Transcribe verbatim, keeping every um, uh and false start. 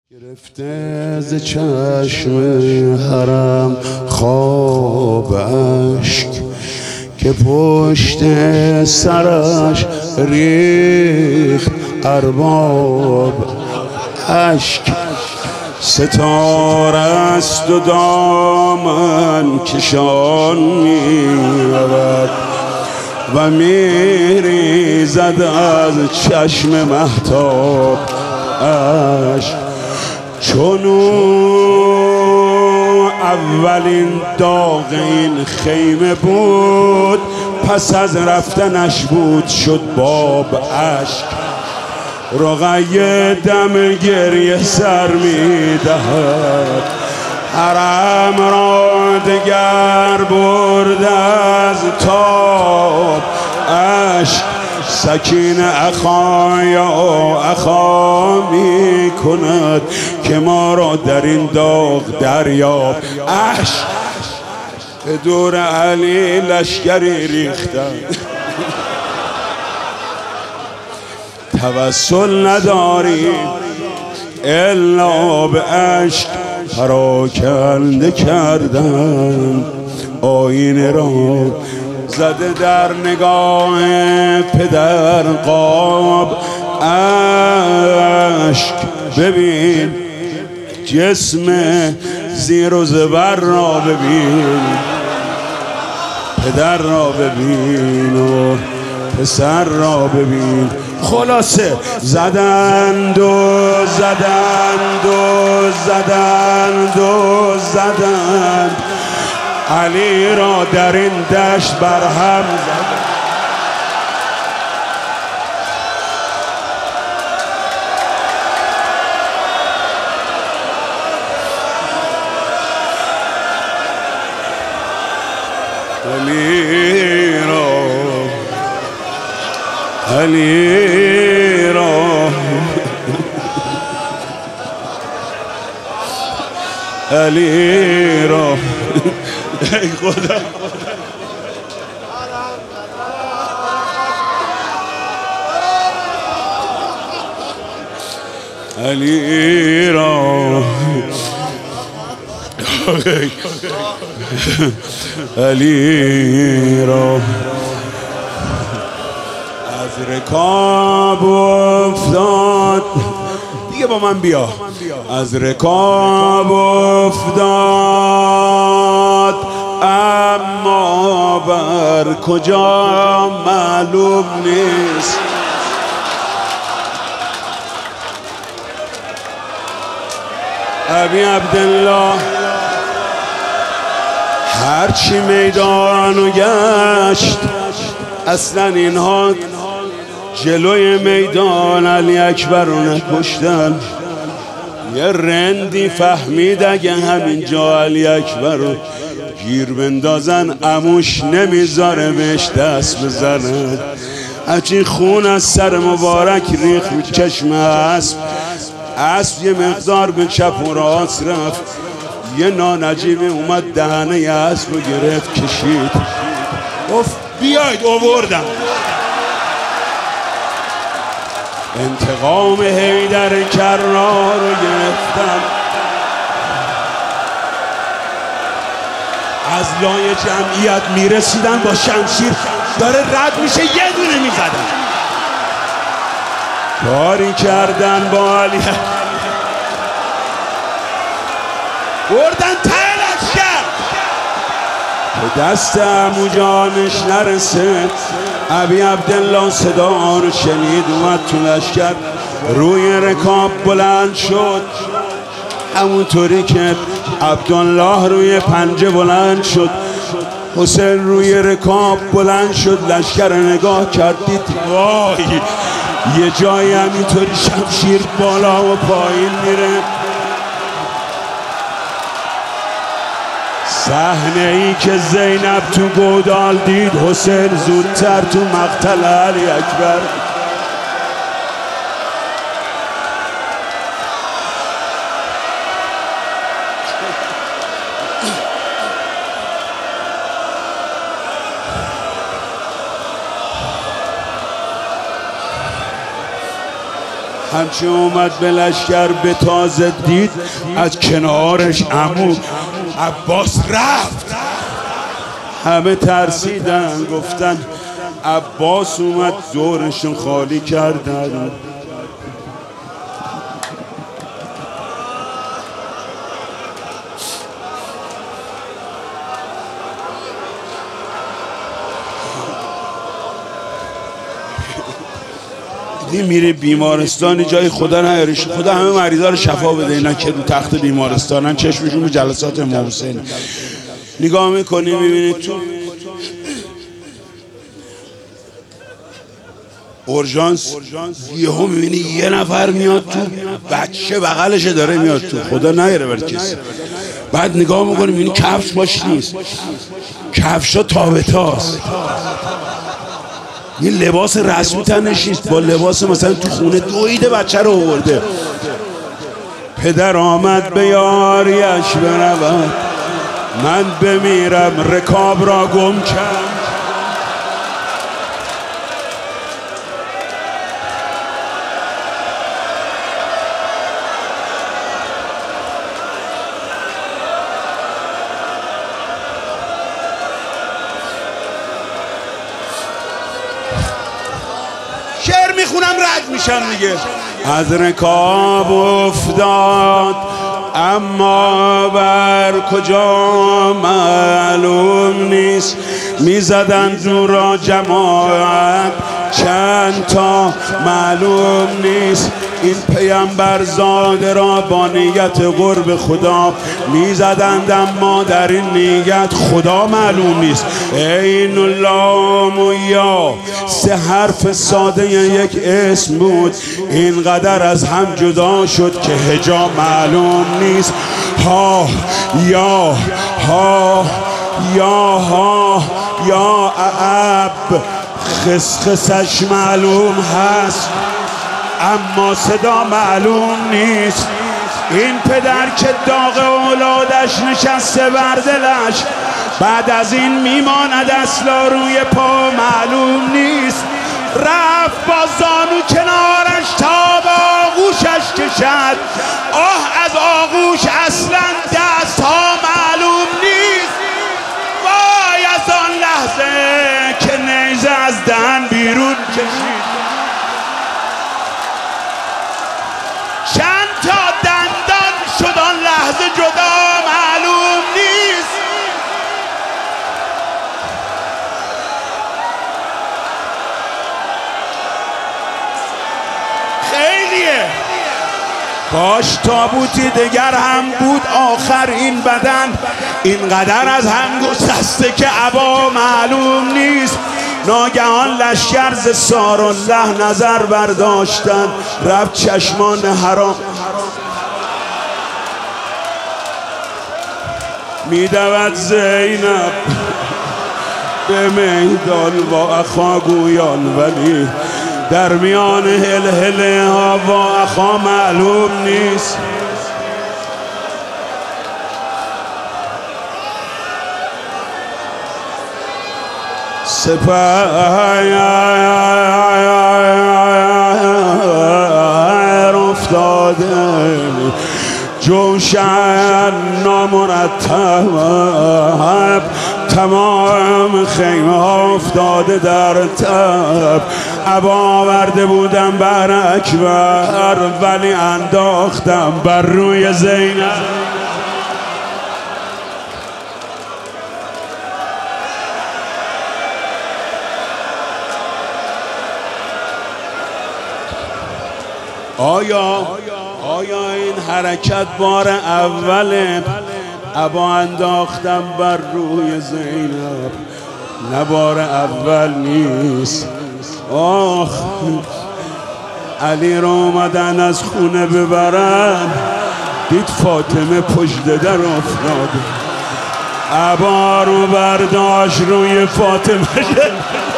گرفته ز چشم حرم خواب اشک که پشت سرش ریخت ارباب اشک. ستاره است و دامن کشان می‌رود و می‌ریزد از چشم مهتاب اشک. چونو اولین داغ این خیمه بود، پس از رفتنش بود شد باب اشک. رقیه دم گریه سر می‌دهد، حرم را دگر برد از تاب اشک. سکینه اخا یا اخا می کند که ما را در این داغ دریاب اشک. به دور علی لشکری ریختن، توسل نداریم الا به اشک. پراکنده کردن آینه را، زده در نگاه پدر قاب اشک. ببین جسم زیر و زبر را، ببین پدر را ببین و پسر را ببین. خلاصه زدند و زدند و زدند و زدند علی را در این دشت برهم زدند. علی را علی را علی را ای خدا علی را علی را از رکاب افتاد. دیگه با من بیا. از رکاب افتاد اما بر کجا معلوم نیست. ابی عبدالله هرچی میدانو گشت، اصلا اینها جلوی میدان علی اکبر رو نکشتن. یه رندی فهمید اگه همینجا علی اکبر رو گیر بندازن عموش نمیذاره بهش دست بزنن. هرچی خون از سر مبارک ریخت رو چشم اسب، اسب یه مقدار به چپ و راست رفت. یه نانجیبی اومد دهنه اسب رو گرفت کشید، گفت بیاید آوردم. انتقام حیدر کرار رو گرفتم. از لای جمعیت میرسیدن با شمشیر، داره رد میشه یه دونه میزدن. کاری کردن با علی، بردن تلش کرد که دست عمو جانش نرسه. ابی عبدالله صدا رو شنید، اومد تو لشکر، روی رکاب بلند شد همونطوری که عبدالله روی پنجه بلند شد. حسین روی رکاب بلند شد، لشکر نگاه کردید، وای یه جایی همینطوری شمشیر بالا و پایین میره. صحنه ای که زینب تو گودال دید، حسین زودتر تو مقتل علی اکبر. همچه اومد به لشکر به تازه دید از کنارش عمو عباس رفت. همه ترسیدن گفتن عباس اومد دورشون خالی کردن. این میره بیمارستانی جای خدا نیارش، خدا همه مریضا رو شفا بده. اینا که تو تخت بیمارستانن چشمشون به جلسات امام حسین نگاه میکنی میبینی تو اورژانس یهو میبینی یه نفر میاد تو، بچه بغلشه داره میاد تو، خدا نیاره بر کسی. بعد نگاه میکنی میبینی کفش باش نیست، کفشا تابتاست، این لباس رسمی تنش نیست، با لباس مثلا تو خونه دویده بچه رو آورده. پدر آمد به یاریش برود، من بمیرم رکاب را گم کرد. شعر میخونم رد میشم دیگه. از رکاب افتاد اما بر کجا معلوم نیست، میزدن دور را جماعت چند تا معلوم نیست. این پیامبر زاده را با نیت قرب خدا میزدند اما در این نیت خدا معلوم نیست. این لام و یا سه حرف ساده یک اسم بود، اینقدر از هم جدا شد که هجا معلوم نیست. ها یا ها یا ها یا اب خسخسش معلوم هست اما صدا معلوم نیست. این پدر که داغ اولادش نشسته بر دلش، بعد از این میماند اصلا روی پا معلوم نیست. رفت با زانو کنارش تا با آغوشش کشد، آه از آغوش اصلا دست ها معلوم نیست. وای از آن لحظه که نیزه از دهن بیرون کشید، چند تا دندان شد آن لحظه جدا معلوم نیست. خیلیه. کاش تابوتی دگر هم بود آخر این بدن اینقدر از هم گسسته که عبا معلوم نیست. ناگهان لشکر ز سارالله نظر برداشتن، رفت چشمان حرام میدود زینب به میدان با اخاگویان، ولی در میان هلهله ها با اخا معلوم نیست. سپر افتاده جوشن نامرتب، تمام خیمه ها افتاده در تب. عبا آورده بودم بر اکبر ولی انداختم بر روی زینب. آیا آیا این حرکت بار اوله؟ عبا انداختم بر روی زینب، نه بار اول نیست. آخ علی رو اومدن از خونه ببرن، دید فاطمه پشت در افتاد، عبا رو برداشت روی فاطمه